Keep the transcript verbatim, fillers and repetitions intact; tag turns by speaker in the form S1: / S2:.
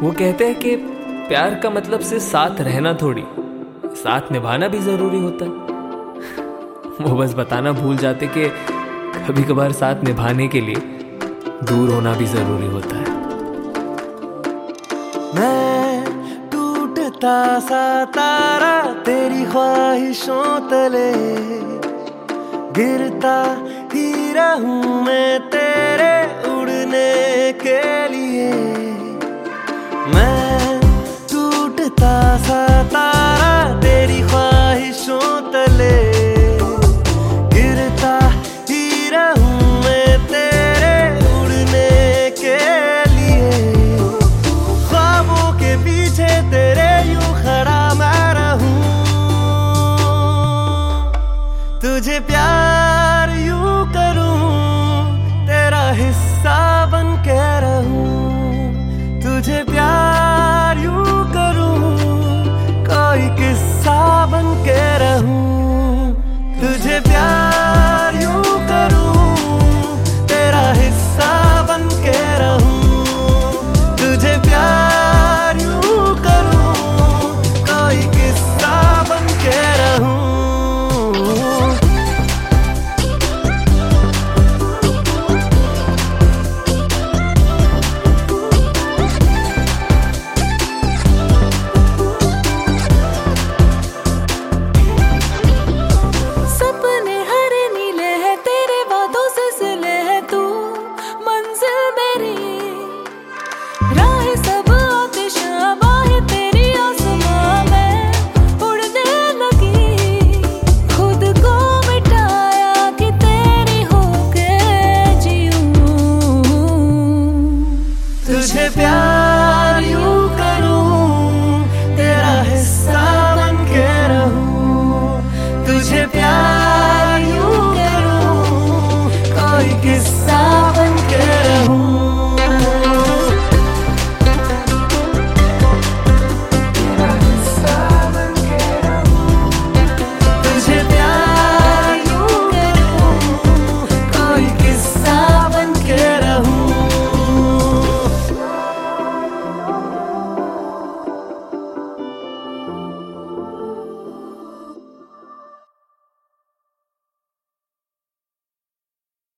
S1: वो कहते हैं कि प्यार का मतलब सिर्फ साथ रहना थोड़ी, साथ निभाना भी जरूरी होता है। वो बस बताना भूल जाते कि कभी कभार साथ निभाने के लिए दूर होना भी जरूरी होता है।
S2: मैं टूटता सा तारा तेरी ख्वाहिशों तले, गिरता ही रहूं मैं तेरे उड़ने के लिए। मैं टूटता सा तारा तेरी ख्वाहिशों तले, गिरता ही रहूं मैं तेरे उड़ने के लिए। ख्वाबों के पीछे तेरे यूं खड़ा मैं रहूं, तुझे प्यार यूं करूं, तेरा हिस्सा बन के रहूं। तुझे प्यार यूं करूं, कोई किस्सा बन के रहूं। तुझे प्यार यूं करूं, तेरा हिस्सा बन के रहूं। तुझे प्यार यूं करूं, कोई किस्सा बन के रहूं। तुझे प्यार